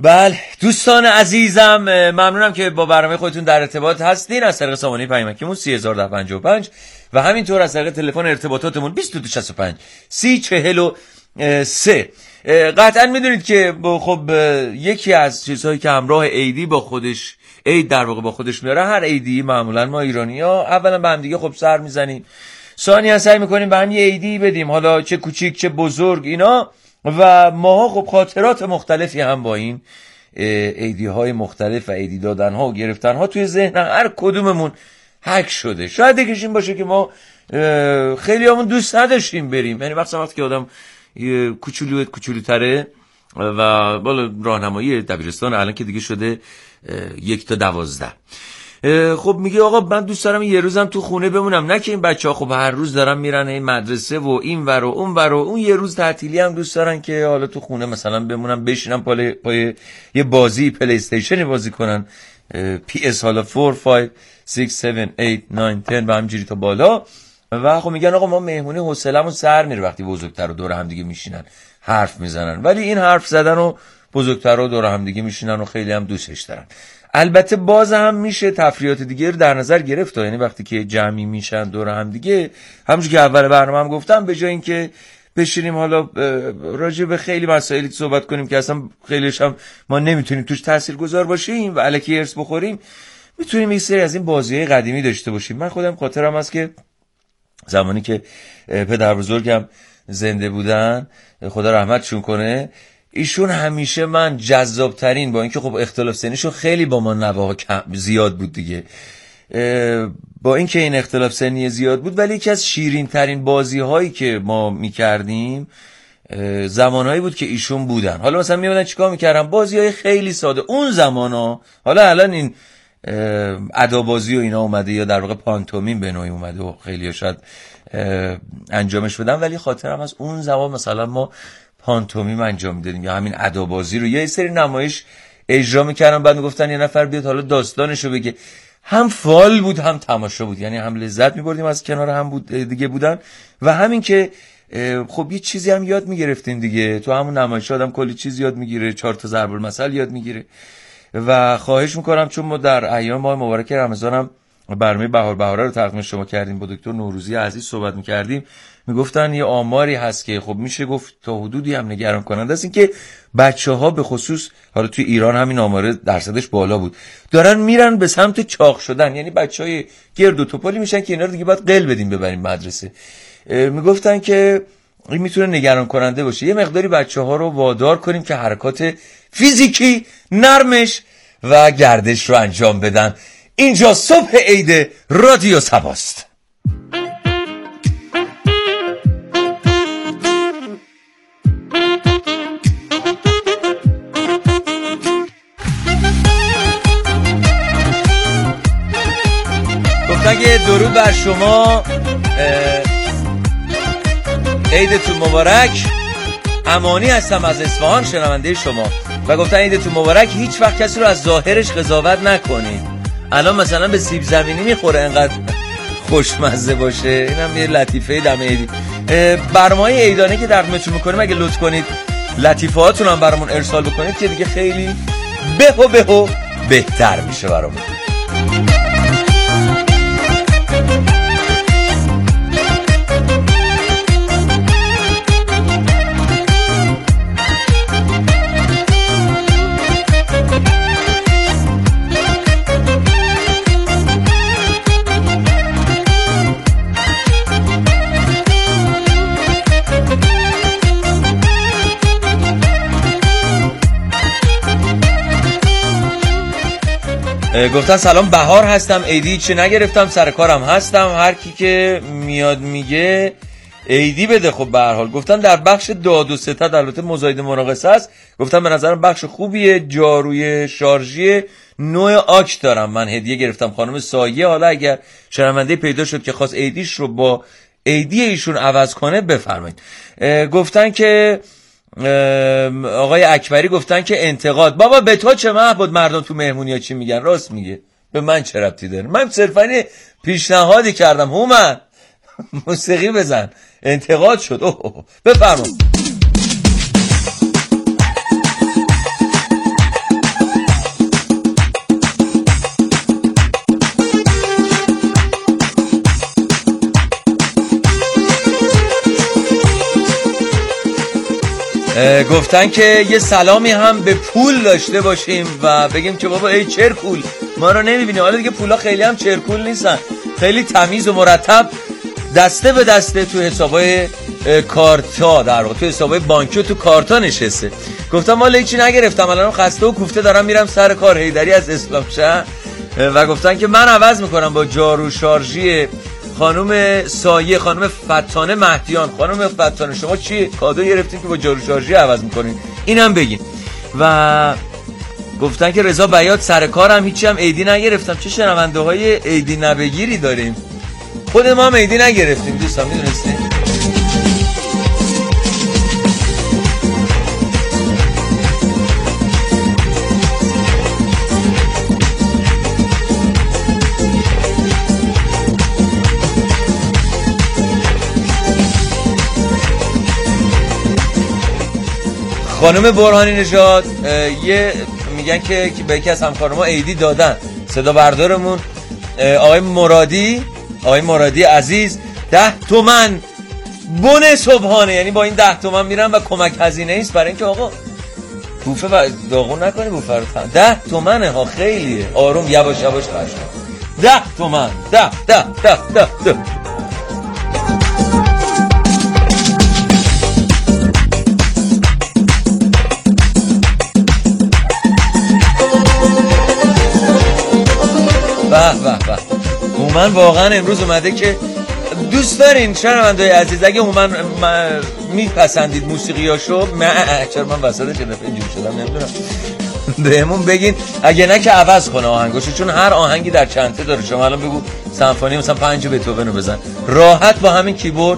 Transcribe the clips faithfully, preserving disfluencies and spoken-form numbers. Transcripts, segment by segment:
بله دوستان عزیزم، ممنونم که با برنامه خودتون در ارتباط هستین از طریق سامانه پیامکیمون سی هزار و ده و پنجاه و پنج و همینطور از طریق تلفن ارتباطاتمون بیست و دو شصت و پنج سی چهل و سه. قطعا میدونید که خب یکی از چیزهایی که همراه عیدی با خودش عید در واقع با خودش میاره، هر عیدی معمولا ما ایرانی‌ها اولا به هم دیگه خب سر میزنیم، ثانیاً سعی میکنیم به هم یه عیدی بدیم، حالا چه کوچیک چه بزرگ اینا، و ماها خب خاطرات مختلفی هم با این عیدی های مختلف و عیدی دادن ها و گرفتن ها توی ذهن هر کدوممون حک شده. شاید یکیش این باشه که ما خیلی همون دوست نداشتیم بریم، یعنی وقتی وقتی که آدم کوچولو کوچولوتره و بالا راهنمایی دبیرستان الان که دیگه شده یک تا دوازده، خب میگه آقا من دوست دارم یه روزم تو خونه بمونم، نه که این بچه ها خب هر روز دارن میرن این مدرسه و این ور و اون ور و اون یه روز تعطیلی هم دوست دارن که حالا تو خونه مثلا بمونم، بشینم پای, پای یه بازی پلی استیشنی بازی کنن، پی اس حالا چهار، پنج، شش، هفت، هشت، نه، ده و همجوری تا بالا. و خب میگن آقا ما مهمونی حوصله‌مون سر میره وقتی بزرگتر و دور هم دیگه میشینن حرف میزنن، ولی این حرف زدن و بزرگترها دور هم دیگه میشینن و خیلی هم دوستش دارن. البته باز هم میشه تفریحات دیگه رو در نظر گرفت، یعنی وقتی که جمعی میشن دور هم دیگه، همونجوری که اول برنامه هم گفتم، به جای اینکه بشینیم حالا راجع به خیلی مسائلی صحبت کنیم که اصلا خیلیش هم ما نمیتونیم توش تاثیرگذار باشیم و الکی ارث بخوریم، میتونیم یه سری از این بازی‌های قدیمی داشته باشیم. من خودم خاطرم هست که زمانی که پدر بزرگم زنده بودن، خدا رحمتشون کنه، ایشون همیشه من جذابترین، با اینکه خب اختلاف سنیشون خیلی با ما نواها زیاد بود دیگه، با اینکه این اختلاف سنی زیاد بود، ولی یکی از شیرین ترین بازی هایی که ما میکردیم زمانهایی بود که ایشون بودن. حالا مثلا میادن چیکار میکردن؟ بازی های خیلی ساده اون زمان ها، حالا الان این ادابازی و اینا اومده یا در واقع پانتومیم به نوعی اومده و خیلی شاید انجامش بدن، ولی خاطرم از اون زمان مثلا ما پانتومیم انجام میدادیم یا همین ادابازی رو یه سری نمایش اجرا میکردن، بعد میگفتن یه نفر بیاد حالا داستانشو بگه. هم فال بود هم تماشا بود، یعنی هم لذت میبردیم از کنار هم بود دیگه بودن و همین که خب یه چیزی هم یاد میگرفتیم دیگه، تو همون نمایش آدم کلی چیز یاد میگیره، چهار تا ضرب المثل یاد میگیره. و خواهش میکنم چون ما در ایام ماه مبارک رمضان هم برنامه بهار بهاره رو تقدیم شما کردیم، با دکتر نوروزی عزیز صحبت میکردیم، میگفتن یه آماری هست که خب میشه گفت تا حدودی هم نگران کننده است، این که بچه‌ها به خصوص حالا توی ایران همین آماره درصدش بالا بود، دارن میرن به سمت چاق شدن، یعنی بچهای گرد و توپالی میشن که اینا رو دیگه باید قل بدیم ببریم مدرسه. میگفتن که این میتونه نگران کننده باشه، یه مقداری بچه‌ها رو وادار کنیم که حرکات فیزیکی نرمش و گردش رو انجام بدن. اینجا صبح عید رادیو صباست. گفتن که درود بر شما، عیدتون مبارک. امانی هستم از اصفهان، شنونده شما، و گفتن عیدتون مبارک. هیچ وقت کسی رو از ظاهرش قضاوت نکنید. الان مثلا به سیب زمینی میخوره انقدر خوشمزه باشه، اینم یه لطیفه دم عیدی. برنامه‌های عیدانه که در خدمتتون میکنیم اگه لطف کنید لطیفه هاتون هم برامون ارسال بکنید که دیگه خیلی به و به و بهتر میشه برامون. گفتن سلام، بهار هستم، عیدی چه نگرفتم، سر کارم هستم، هر کی که میاد میگه عیدی بده. خب به هر حال گفتن در بخش داد و ستد البته مزاید مناقصه است، گفتن به نظرم بخش خوبیه، جاروی شارژی نوع آک دارم من هدیه گرفتم خانم سایه، حالا اگر شنونده پیدا شد که خواست عیدیش رو با عیدی ایشون عوض کنه بفرمایید. گفتن که آقای اکبری گفتن که انتقاد، بابا به تو چه محبود، مردم تو مهمونی ها چی میگن؟ راست میگه، به من چه ربطی داره؟ من صرفا پیشنهادی کردم، هومن موسیقی بزن، انتقاد شد. اوه بفرمایید. گفتن که یه سلامی هم به پول داشته باشیم و بگیم که بابا ای چرکول ما رو نمیبینی. حالا دیگه پولا خیلی هم چرکول نیستن، خیلی تمیز و مرتب دسته به دسته تو حسابای کارتا، در واقع تو حسابای بانکی و تو کارتا نشسته. گفتم مال هیچی نگرفتم، الان خسته و کوفته دارم میرم سر کار حیدری از اسلام شهر و گفتن که من عوض میکنم با جارو شارژی خانم سایه، خانم فتانه مهدیان. خانم فتانه شما چی کادو گرفتین که با جارو شارژی عوض میکنین؟ اینم بگین. و گفتن که رضا بیات سر کارم هیچی هم عیدی نگرفتم. چه شنونده های عیدی نبگیری داریم، خود ما هم عیدی نگرفتیم دوستان، میدونستین؟ خانم برهانی نژاد یه میگن که به یکی از همکاران ما عیدی دادن. صدا بردارمون آقای مرادی، آقای مرادی عزیز ده تومن بن صبحانه، یعنی با این ده تومن میرم و کمک هزینه ایست برای اینکه آقا بوفه و داغون نکنی بوفه رو. ده تومنه ها، خیلیه. آروم یواش یواش خرج کن. ده تومن ده ده ده ده ده به به به. هومن واقعا امروز اومده که دوست دارین شنونده‌های عزیز، اگه هومن میپسندید موسیقیاشو، من چرا من وسطش اینجوری شدم نمیدونم، بهمون بگین، اگه نه که عوض کنه آهنگاشو، چون هر آهنگی در چنته داره. شما الان بگو سمفونی مثلا پنج بتوون رو بزن، راحت با همین کیبورد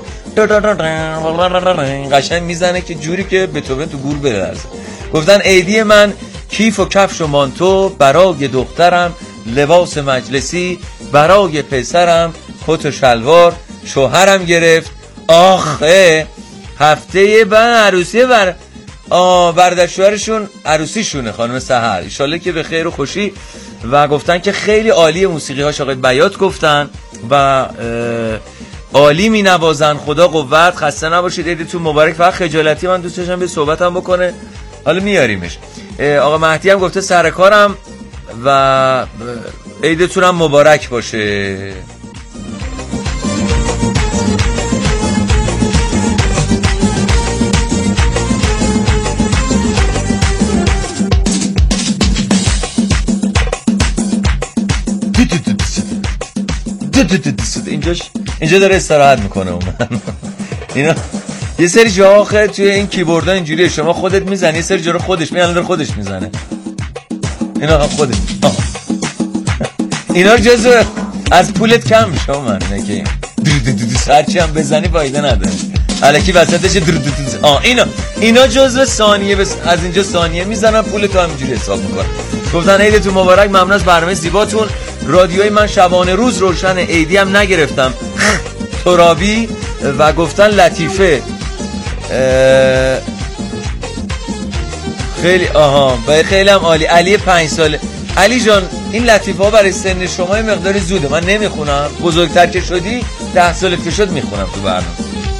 قشنگ میزنه که جوری که بتوون تو گور بلرزه. گفتن عیدی من کیف و کفش و مانتو، برای دخترم لباس مجلسی، برای پسرم کت و شلوار، شوهرم گرفت آخه هفته بعد عروسی بر آ برادر شوهرشون عروسیشونه خانم سحر، ان شاءالله که به خیر و خوشی. و گفتن که خیلی عالی موسیقی هاش آقای بیات گفتن و عالی می نوازن، خدا قوت، خسته نباشید، عیدتون مبارک. فقط خجالتی من دوست داشتم به صحبتم بکنه، حالا میاریمش. آقا مهدی هم گفته سر کارم و عیدتون هم مبارک باشه. اینجاش اینجا داره استراحت میکنه اون. اینا یه سری جا آخه توی این کیبوردها اینجوریه، شما خودت میزنی، یه سری جا رو خودش میزنه، داره خودش میزنه. اینا هم خودت آه. اینا جزو از پولت کم میشه من اینه که هرچی هم بزنی فایده نداره، الکی وسطش آه اینا اینا جزو ثانیه بس، از اینجا ثانیه میزنن پول تو همینجوری حساب میکنن. گفتن عیدتون مبارک، ممنون از برنامه زیباتون. رادیوی من شبانه روز روشن، عیدی هم نگرفتم. ترابی و گفتن لطیفه خیلی آها و خیلی هم عالی. علی پنج ساله. علی جان این لطیفه ها برای سن شما یه مقداری زوده، من نمیخونم، بزرگتر که شدی ده سالت که شد میخونم تو برنامه.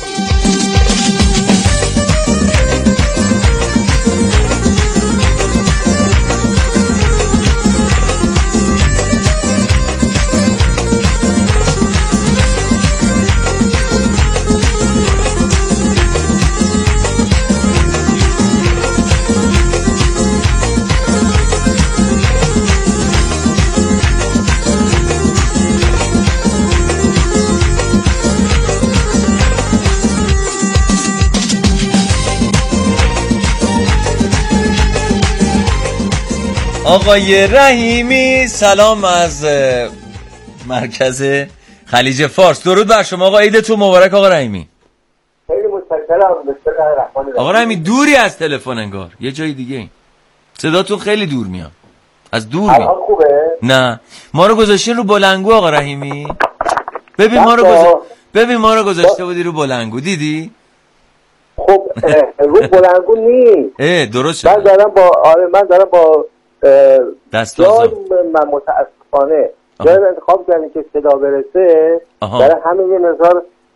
آقای رحیمی سلام از مرکز خلیج فارس، درود بر شما آقا، عیدتون مبارک آقا رحیمی. خیلی متشکرم. آقا رحیمی دوری از تلفن انگار، یه جای دیگه صداتون خیلی دور میاد، از دور میاد. الان خوبه؟ نه ما رو گذاشتین رو بلنگو آقا رحیمی، ببین ما رو گذاشت ببین ما رو گذاشته بودی رو بلنگو، دیدی؟ خب رو بلنگو نیست. اه درست شد. من دارم با آره من دارم با دستازم من متاسفانه جای انتخاب کردیم که صدا برسه، برای همین یه مقدار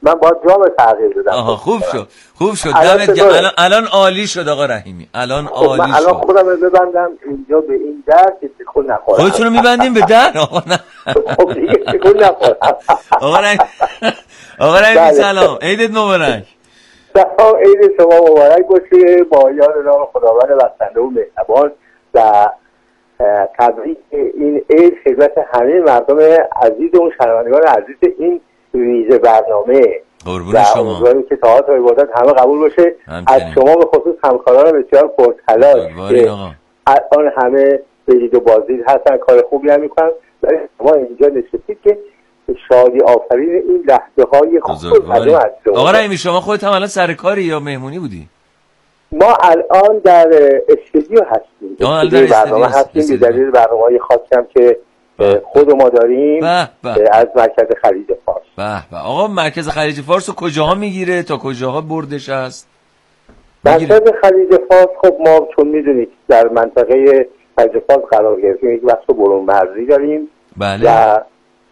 من با جام تغییر دادم. آها خوب شد خوب شد الان دمت گرم. چطوره؟ الان الان عالی شد آقا رحیمی، الان خب عالی من الان شد. خودم رو ببندم اینجا به این در که تکون نخورم. خودتون رو میبندیم به در آقا نه خب دیگه تکون نخورم. آقا رحیمی آقا رحیمی بله. سلام، عیدت مبارک. سلام، عید شما مبارک باشه با یاد نام خداوند بخشنده و مهربان و تبریک این عید خدمت همه مردم عزیز و شنوندگان عزیز این ویژه برنامه قربون شما. امیدواریم که طاعات و عبادت همه قبول باشه. همچنین. از شما به خصوص همکاران بسیار پرتلاش باری که آقا. الان همه بجید و بازدید هستن، کار خوبی هم میکنن، ولی شما اینجا نشستید که شادی آفرین این لحظه های خوب بزرگواری. از شما. آقا رحیمی شما خودت هم الان سر کاری یا مهمونی بودی؟ ما الان در استودیو هستیم، آه، استودیو در برنامه استودیو هستیم هستیم. به دلیل برنامه‌های خاصی هم که به. خود ما داریم به به. از مرکز خلیج فارس. به به. آقا مرکز خلیج فارس رو کجاها میگیره، تا کجاها بردش هست؟ مرکز خلیج فارس خب ما چون میدونید در منطقه خلیج فارس قرار گرفتیم، یک بخش برون مرزی داریم بله. و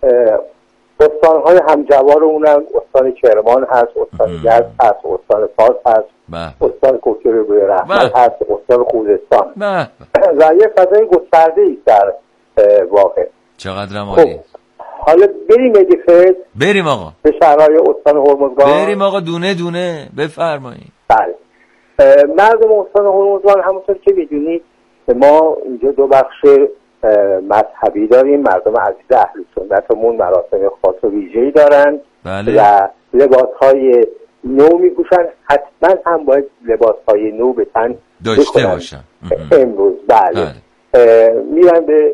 استان‌های همجوار اونم استان کرمان هست، استان یزد هست، استان فارس هست، به. استان کوکتور بوی رحمت به. هست، استان خوزستان به. و یه فضای گسترده ای در واقع. چقدر خب عالی. حالا بریم ادیفت بریم آقا. به شهرهای استان هرمزگان. بریم آقا دونه دونه بفرمایید. بله. مردم استان هرمزگان همونطور که میدونید ما اینجا دو بخش مذهبی داریم. مردم عزیز اهل سنتمون مراسم خاص و ویژه‌ای دارن. بله. و لباس‌های نو میپوشن، حتما هم باید لباس‌های نو به تن داشته باشن امروز. بله, بله. میرن به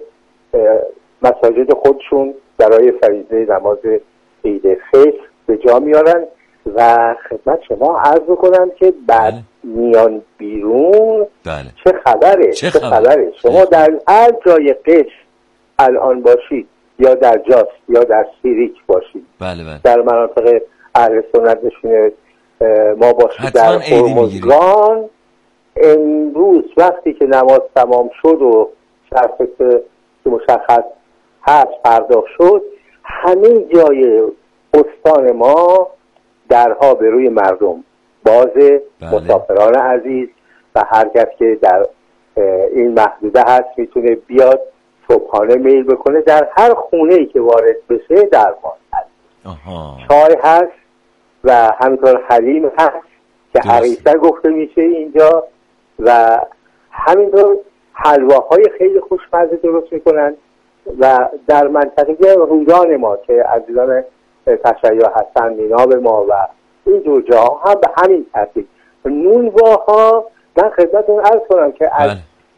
مساجد خودشون برای فریضه نماز عید فطر به جا میارن و خدمت شما عرض بکنم که بعد بله. میان بیرون بله. چه خبره چه, چه خبره, خبره؟ شما در هر جای قشر الان باشید یا در جاس یا در سیریک باشید، بله بله. در مناطق اهل سنت نشونه ما باشید، در هرمزگان امروز وقتی که نماز تمام شد و شرط که مشخص هست پرداخت شد، همه جای استان ما درها به روی مردم بازه. بله. مسافران عزیز و هر کس که در این محدوده هست میتونه بیاد صبحانه میل بکنه. در هر خونه‌ای که وارد بشه درمان هست، آها. چای هست و همینطور حلیم هست که عریسه گفته میشه اینجا و همینطور حلواهای خیلی خوشمزه درست میکنن. و در منطقه رودان ما که عزیزان تشیع هستن، میناب ما و این دو جاها هم به همین ترتیب نونواها. من خدمتتون عرض کنم که از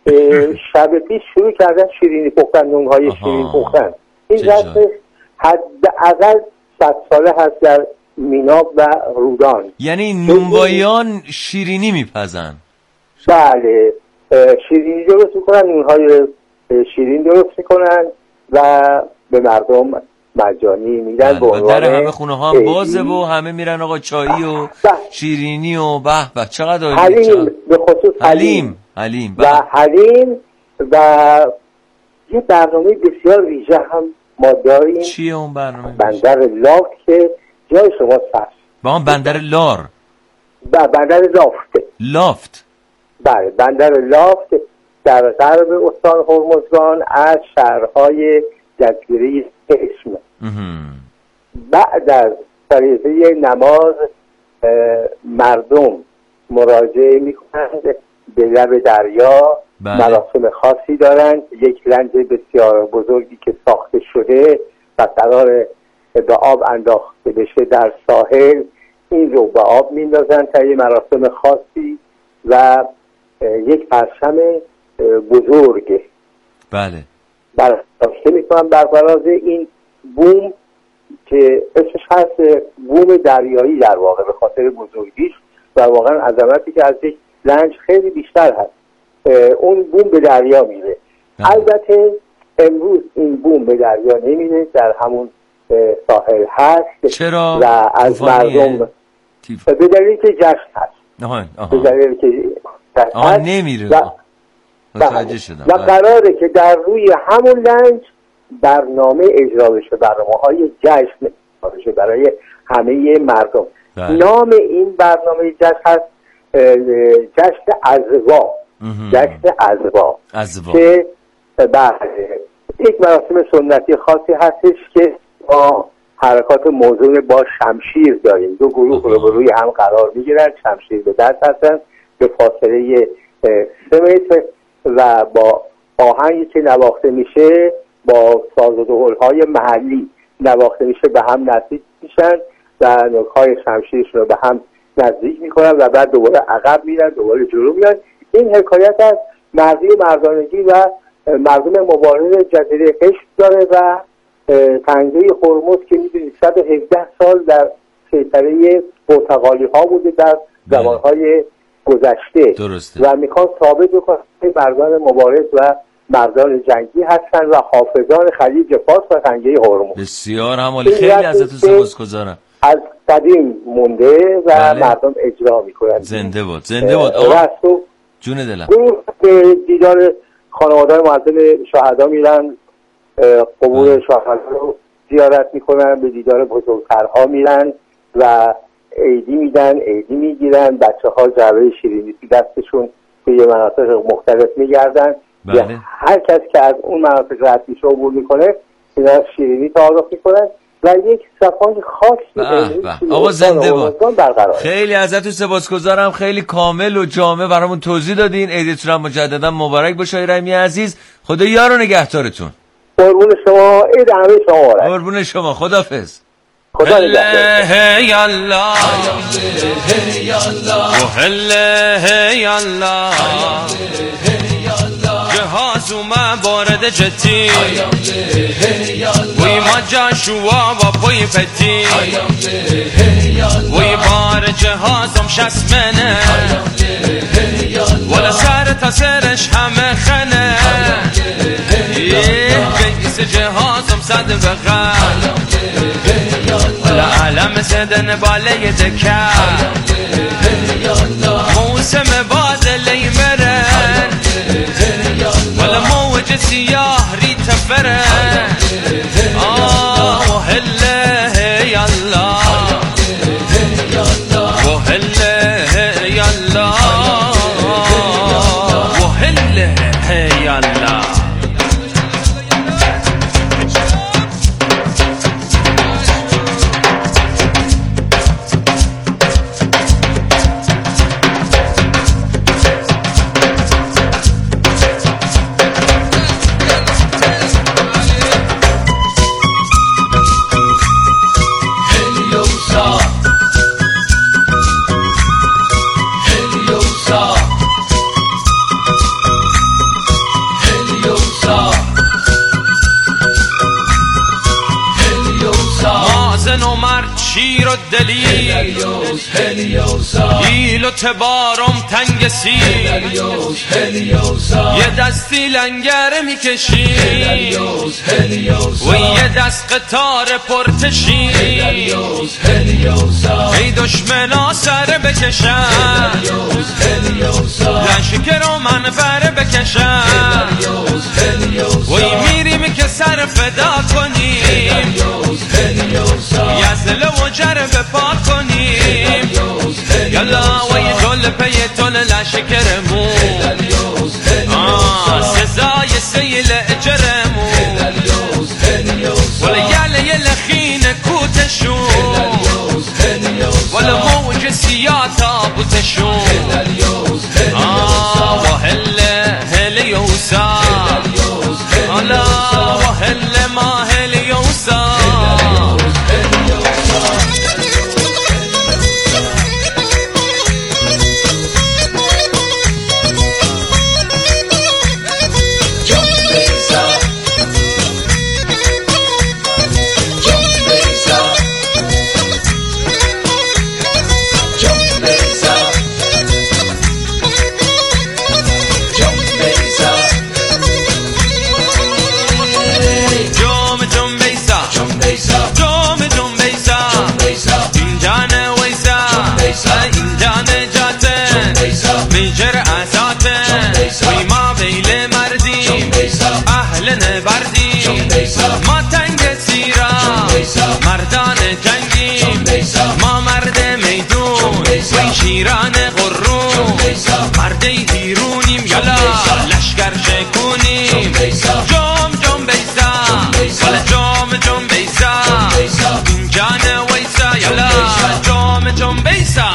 شب پیش شروع کردن شیرینی پختن، نونهای شیرین پختن. این رسم حداقل صد ساله هست در میناب و رودان. یعنی نونوایان شیرینی میپزن؟ بله، شیرینی درست میکنن، نونهای شیرین درست میکنن و به مردم مجانی میدن. و در همه خونه ها هم بازه و همه میرن آقا چایی و شیرینی و به به. چقدر عالی. حلیم به خصوص حلیم حلیم و حلیم و یه برنامه بسیار ویژه هم ما داریم. چیه اون برنامه؟ بندر لافت که جای شما سرس با هم بندر لار و بندر لافت لافت بله بندر لافت در غرب استان هرمزگان از شهرهای جزیره اسم. بعد از فریضه نماز مردم مراجعه میکنند به لب دریا. بله. مراسم خاصی دارند. یک لنج بسیار بزرگی که ساخته شده و قرار به آب انداخته بشه در ساحل، این رو به آب میندازن تا یه مراسم خاصی و یک پرچم بزرگ بله برافته میکنن بر فراز این بوم که اسمش هست بوم دریایی در واقع به خاطر بزرگیش و واقعا عظمتی که از یک لنج خیلی بیشتر هست. اون بوم به دریا میره. البته امروز این بوم به دریا نمیره، در همون ساحل هست. چرا؟ و از مردم به دلیلی که جشن هست. آها آها. به دلیلی که جشن آها هست نمیره. و, متوجه شدم. و قراره که در روی همون لنج برنامه اجرا بشه، برنامه های جشن بشه برای همه مردم. بله. نام این برنامه جشن هست جشن ازوا. جشن ازوا که بعد یک مراسم سنتی خاصی هستش که با حرکات موزون با شمشیر داریم. دو گروه رو روی هم قرار میگیرن، شمشیر به دست هستن به فاصله سه متر و با آهنگی که نواخته میشه با ساز و دهل‌های محلی نواخته میشه به هم نزدیک میشن و نوک‌های شمشیرشون رو به هم نزدیک میکنن و بعد دوباره عقب میرن، دوباره جلو میان. این حکایت از مردی مردانگی و مردم مبارز جزیره قشم داره و تنگه هرمز که میدونید صد و هفده سال در سیطره پرتغالی ها بوده در زمانهای گذشته. درسته. و میخوان ثابت بکنن مردان مبارز و مردان جنگی هستن و حافظان خلیج فارس و تنگه هرمز. بسیار همالی، خیلی ازتون سپاسگزارم. از قدیم مونده و بله. مردم اجرا میکنن. زنده باد، زنده باد. آقا جون دلم. به دیدار خانواده معظم شهدا میرن، قبور شهدا رو زیارت میکنن، به دیدار بزرگترها میرن و عیدی میدن، عیدی میگیرن. بچه ها جعبه شیرینی دستشون به یه مناطق مختلف میگردن. بله. هر کس که از اون مناطق رد میشه عبور میکنه اینا شیرینی تعارف میکنن و یک صفای خاصی. آقا زنده باد. خیلی ازتون سپاسگزارم، خیلی کامل و جامع برامون توضیح دادین. عیدتون هم مجددا مبارک باشه رحیمی عزیز. خدا یار و نگهدارتون. قربون شما، عید همه شما مبارک. قربون شما، خداحافظ. خدا نگهدار. هی الله هی الله و هی الله جهاز اومد وارد جتی وی ما جاشوا و پای پتی وی بار جهازم شسمنه ولا سر تا سرش همه خنه بیس جهازم صد بغل ولا علم زدن بالای دکر موسم باد لیمرن ولا موج سیاه ریت فرن آه هله هی الله و هله هی الله و هله هی الله. شیر و دلی ایل و تبارم تنگ سی یه دستی لنگر میکشی و یه دست قطار پرتشی ای دشمنا سر بکشن لشکر و من بر بکشن وی میریم که سر فدا کنیم یزل و جرب پاک کنیم یالا و یه دل پی دل لشکرمون سزای سیل اجرمون ولی یل یل خین کوتشون ولی موج سیاه تابوتشون و هل هل یوسا حالا و هل ما هل یوسا میدون وی شیران قرون مرده هیرونیم یلا لشکر شکونیم جام جام بیسا حالا جام جام بیسا این جان ویسا یلا جام جام بیسا.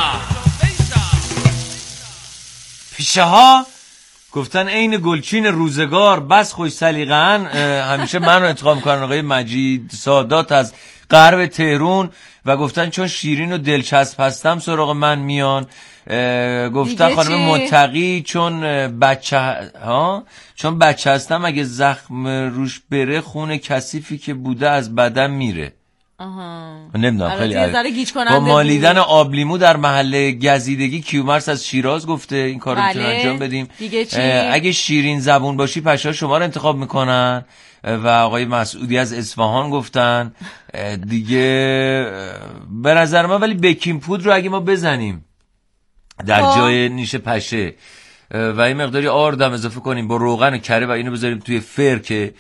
پیشه ها گفتن عین گلچین روزگار بس خوش سلیقه‌ان. همیشه من رو انتخاب میکنن آقای مجید سادات از غرب تهران و گفتن چون شیرین و دلچسب هستم سراغ من میان. گفتن خانم متقی چون بچه ها چون بچه هستم اگه زخم روش بره خون کثیفی که بوده از بدن میره. آها نمیدونم خیلی با مالیدن آب لیمو در محله گزیدگی کیومرث از شیراز گفته این کارو بله. میتونن انجام بدیم. دیگه اگه شیرین زبون باشی پشا شما رو انتخاب میکنن. و آقای مسعودی از اصفهان گفتن دیگه به نظر من ولی بیکینگ پودر رو اگه ما بزنیم در جای نیش پشه و این مقداری آرد هم اضافه کنیم با روغن و کره و اینو بذاریم توی فر که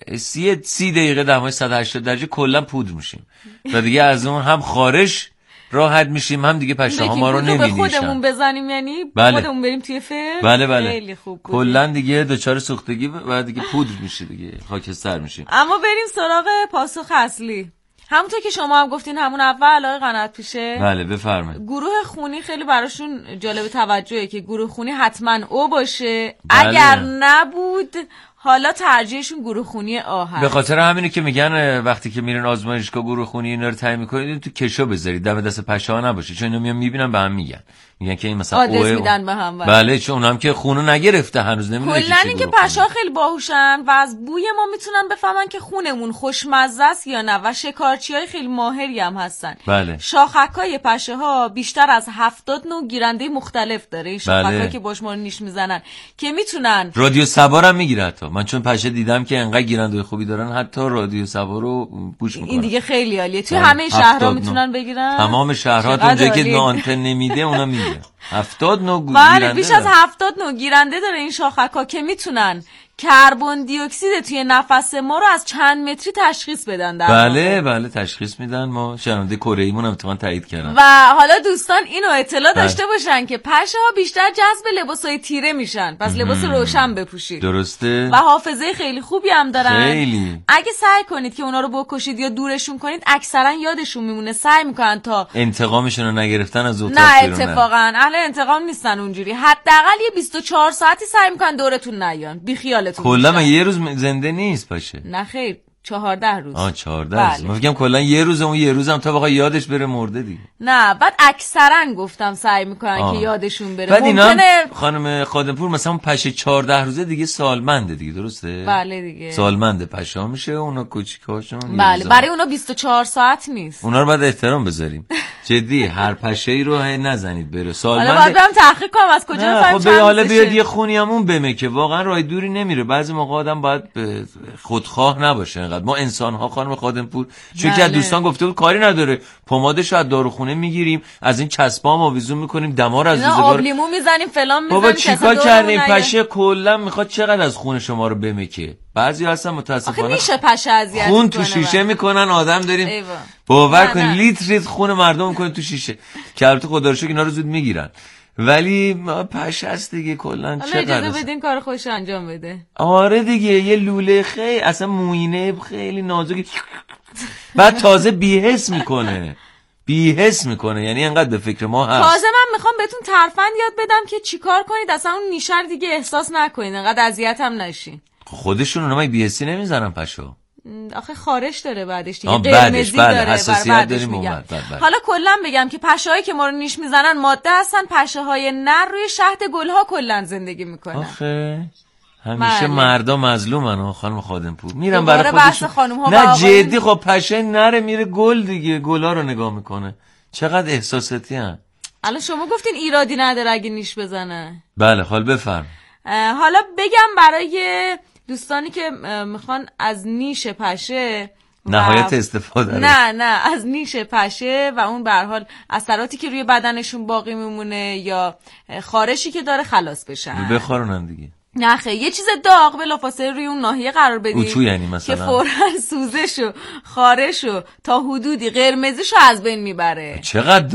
سی سی دقیقه دمای صد و هشتاد درجه کلا پودر میشیم و دیگه از اون هم خارش راحت میشیم هم دیگه پشه ها ما رو نمیدیشن. به خودمون بزنیم یعنی بله. خودمون بریم توی فر. بله بله. خیلی خوب کلا دیگه دچار سوختگی و دیگه پودر میشه دیگه خاکستر میشیم. اما بریم سراغ پاسخ اصلی. همونطور که شما هم گفتین همون اول آقای قنات پیشه. بله بفرمایید. گروه خونی خیلی براشون جالب توجهه که گروه خونی حتما او باشه. بله. اگر نبود حالا ترجیحشون گروه خونی آ هست. به خاطر همینه که میگن وقتی که میرن آزمایشگاه گروه خونی اینا رو تعیین میکنید تو کشو بذارید دم دست پشه ها نباشه چون اینا میان میبینن به هم میگن میگن که این مثلا آدرس میدن به هم. بله چون اونم که خونو نگرفته هنوز نمیدونه کلا اینکه پشا خیلی باهوشن و از بوی ما میتونن بفهمن که خونمون خوشمزه است یا نه و شکارچیای خیلی ماهری هم هستن. بله. شاخکای پشه ها بیشتر از هفتاد نوع گیرنده مختلف داره. این شاخکا بله. که باش ما رو نیش میزنن که میتونن رادیو سوار هم میگیره. حتی من چون پشه دیدم که انقدر گیرنده خوبی دارن حتی رادیو سوار رو گوش میکنن. این دیگه خیلی عالیه. توی همه شهرها میتونن بگیرن. تمام شهرها اونجایی که آنتن نمیده اونا میگیرن. هفتاد نوع گیرنده. بله بیش از هفتاد نوع گیرنده داره این شاخک‌ها که میتونن کربن دی اکسید توی نفس ما رو از چند متری تشخیص بدن در بله واقع. بله تشخیص میدن. ما شنونده کره ایمون هم تو تایید کردن. و حالا دوستان اینو اطلاع داشته باشن که پشه ها بیشتر جذب لباسای تیره میشن پس لباس روشن بپوشید. درسته. و حافظه خیلی خوبی هم دارن. خیلی. اگه سعی کنید که اونا رو بکشید یا دورشون کنید اکثرا یادشون میمونه. سعی میکنن تا انتقامشون رو نگرفتن از اتاق نه اتفاقا اهل انتقام نیستن اونجوری. حداقل یه بیست و چهار ساعتی سعی میکنن دورتون نیان. بی خیال کلا یه روز زنده نیست باشه. نه خیر چهارده روز. آه چهارده روز. من فکرم کلا یه روز اون یه روزم تا بخواد یادش بره مرده دیگه. نه بعد اکثرا گفتم سعی میکنن آه. که یادشون بره. بعد اینا ممکنه... خانم خادمپور مثلا پشه چهارده روزه دیگه سالمنده دیگه درسته؟ بله دیگه. سالمنده پشه میشه اونا کوچیکاشون. بله برای اونا بیست و چهار ساعت نیست. اونا رو بعد احترام بذاریم. جدی هر پشه‌ای رو هی نزنید بره سالمنده. حالا باید برم تحقیق کنم از کجا بفهمم. خب حالا بیاد یه خونی همون بمه که واقعا راه دوری نمیره. بعضی موقع آدم باید خودخواه نباشه انقدر. ما انسان ها خانم خادمپور چون که دوستان گفته بود کاری نداره پمادشو از داروخونه میگیریم از این چسبا ما آویزون میکنیم دما رو از روزگار آب لیمو میزنیم فلان میزنیم. بابا چیکار کردیم پشه کلا میخواد چقدر از خون شما رو بمکه. بعضی هستن متاسفانه آخه میشه پشه اذیت خون تو شیشه میکنن آدم داریم باور کن لیتر لیتر خون مردم میکنن تو شیشه که البته خدا رو شکر اینا رو زود میگیرن ولی پشه است دیگه کلا چقدر اجازه بدین کار خوش انجام بده. آره دیگه یه لوله خیلی اصلا موینه خیلی نازکی بعد تازه بی‌حس میکنه بی‌حس میکنه یعنی انقدر به فکر ما هست. تازه من میخوام بهتون ترفند یاد بدم که چیکار کنید اصلا اون نیشر دیگه احساس نکنید انقدر اذیت هم نشین. خودشون اونم بی‌حسی نمیزنن پشو. آخه خارش داره بعدش دیگه قرمزی بله. داره حساسیت داریم میگم. حالا کلا بگم که پشه‌هایی که ما رو نیش میزنن ماده هستن. پشه‌های نر روی شهد گلها کلا زندگی میکنن. آخه همیشه مردا مظلومن خانم خادمپور میرن برای خودشون. نه جدی خب پشه نره میره گل دیگه گلا رو نگاه میکنه. چقدر احساساتی ان. الان شما گفتین ایرادی نداره اگه نیش بزنه. بله حال بفرم. حالا بگم برای دوستانی که میخوان از نیش پشه نهایت استفاده نه نه از نیش پشه و اون به هر حال اثراتی که روی بدنشون باقی میمونه یا خارشی که داره خلاص بشن. بخورونن دیگه. نه خیلی یه چیز داغ بلافاصله روی اون ناحیه قرار بدید اوچو یعنی مثلا که فوراً سوزش و خارش و تا حدودی قرمزیشو از بین میبره. چقدر داغ؟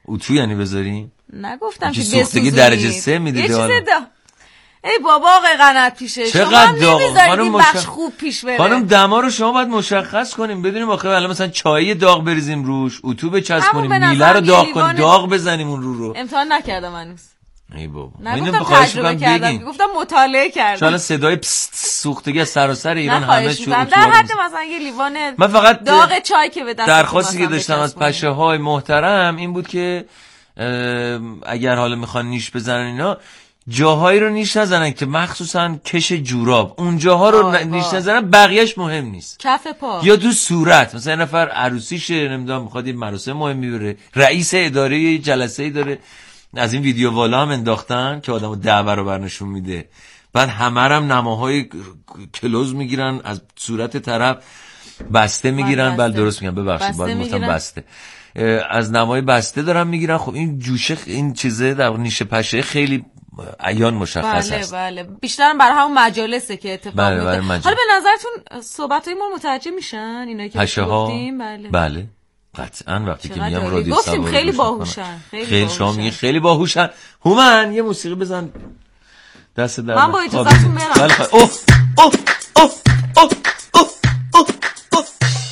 اتو یعنی بذاریم؟ نگفتم که سوختگی درجه سه میدیده. یه چیز دا ای بابا آقای قنات پیشه چقدر داغ خانم بخش مشخ... خوب پیش بره. خانم دما رو شما باید مشخص کنیم بدونیم آخه الان مثلا چای داغ بریزیم روش، اتو بچسبونیم، میله رو داغ کنیم، داغ بزنیم اون رو رو. امتحان نکردم هنوز. ای بابا نگفتم تجربه کردم، گفتم مطالعه کردم. شالا صدای سوختگی از سراسر ایران همه شو در حد مثلا یه لیوان من فقط داغ چای که به دست درخواستی که داشتم از پشه‌های محترم این بود که اگر حالا میخوان نیش بزنن اینا جاهایی رو نیش نزنن که مخصوصا کش جوراب اون جاها رو نیش نزنن، بقیهش مهم نیست. کف پا یا تو صورت، مثلا یه نفر عروسیشه نمیدونم میخواد یه مراسم مهمی بره، رئیس اداره یه جلسه‌ای داره، از این ویدیو والا هم انداختن که آدمو ده برابر نشون میده، بعد همه هم نماهای کلوز میگیرن از صورت طرف، بسته میگیرن. بله درست میگم، ببخشید باید گفتم بسته، از نمای بسته دارن میگیرن. خب این جوشه این چیزه در نیش پشه خیلی عیان مشخص بله است. بله بیشترم برای همون مجالسه که اتفاق بله میفته. بله حالا به نظرتون صحبت‌های ما متوجه میشن اینایی که گفتیم؟ بله بله قطعاً وقتی که میگم رادیو گفتیم خیلی باهوشن، خیلی, خیلی شما میگی خیلی باهوشن. هومن یه موسیقی بزن دست در من با اجازهتون برم. بله خیلی اوه اوه اوه اوه اوه اوه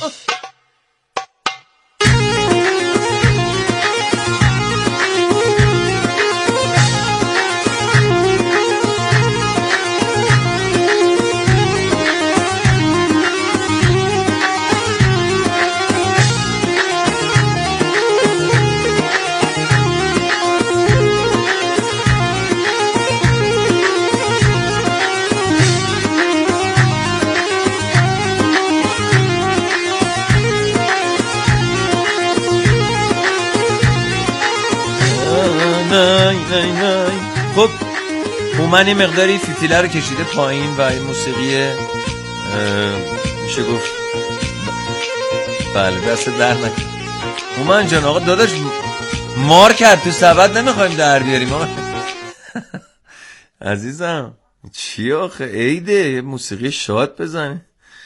نای نای. خب هومن یه مقداری فیتیله رو کشیده پایین و این موسیقی میشه گفت بله دست در نکن. هومن جان آقا داداش مار کرد تو سبد نمیخوایم در بیاریم آقا. عزیزم چی آخه عیده یه موسیقی شاد بزنی.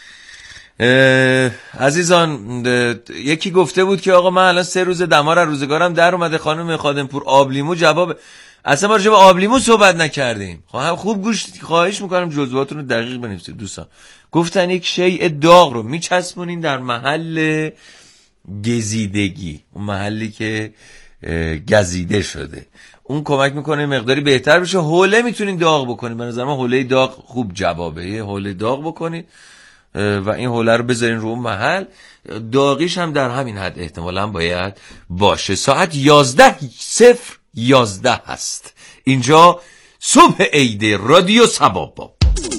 عزیزان یکی گفته بود که آقا من الان سه روز دمار از روزگارم در اومده، خانم خادمپور آبلیمو جواب اصلا ما راجع به آبلیمو صحبت نکردیم. خب خوب گوش خواهش میکنم جزئیاتون رو دقیق بنویسید دوستان. گفتن یک شیء داغ رو میچسبونین در محل گزیدگی، اون محلی که گزیده شده، اون کمک میکنه مقداری بهتر بشه. حوله میتونین داغ بکنین، به نظر من حوله داغ خوب جوابه، یه حوله داغ بکنین و این حوله رو بذارین رو اون محل. داغیش هم در همین حد احتمالاً باید باشه. ساعت یازده صفر یازده هست اینجا صبح عید رادیو سبابا.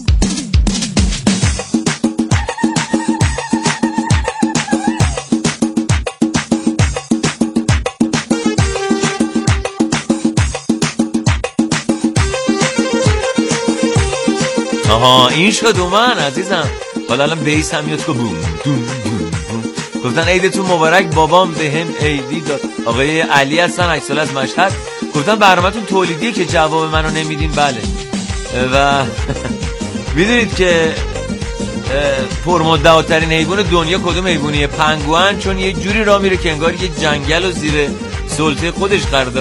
آها این شد اومن عزیزم. حالا الان بیس هم میاد که بوم دون دون دون. گفتن عیدتون مبارک بابام به هم عیدی داد. آقای علی هستن هشت سال از مشهد. گفتن برنامه‌تون تولیدیه که جواب منو نمیدین. بله و میدونید که پرمدعاترین حیوان دنیا کدوم حیوانیه؟ پنگوئن، چون یه جوری راه میره که انگار یه جنگل و زیر سلطه خودش قرار